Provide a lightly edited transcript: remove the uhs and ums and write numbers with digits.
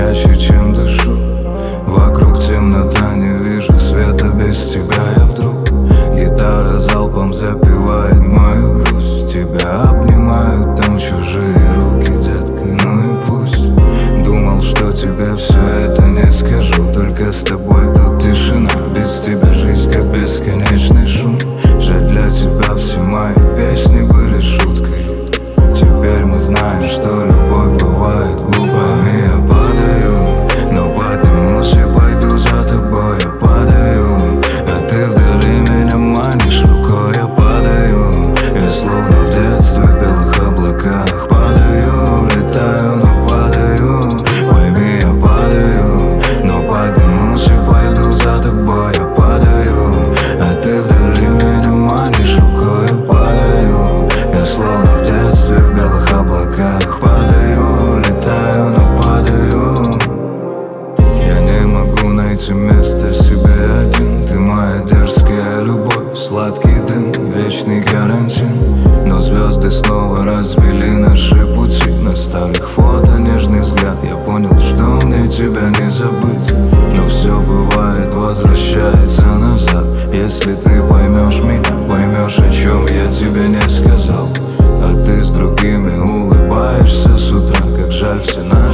чаще, чем дышу. Вокруг темнота, не вижу света, без тебя я вдруг. Гитара залпом запевает мою грусть. Тебя обнимают там чужие руки, детка, ну и пусть. Думал, что тебе все это не скажу, только с тобой тут тишина. Без тебя жизнь как бесконечный шум. Жаль, для тебя все мои песни были шуткой. Теперь мы знаем, что любовь бывает глупой. Я падаю, но поднимусь и пойду за тобой. Я падаю, а ты вдали меня манишь рукой. Я падаю, я словно в детстве в белых облаках. Падаю, летаю, но падаю. Пойми, я падаю, но поднимусь и пойду за тобой. Я падаю, а ты вдали меня манишь рукой. Я падаю, я словно в детстве в белых облаках. Падаю, летаю, но падаю. Я не могу найти место себе один. Ты моя дерзкая любовь, сладкий дым, вечный карантин. Но звезды снова развели наши пути. На старых фото нежный взгляд. Я понял, что мне тебя не забыть. Но все бывает, возвращается назад. Если ты поймешь меня, поймешь, о чем я тебе не сказал. А ты с другими улыбаешься с утра. Как жаль, все на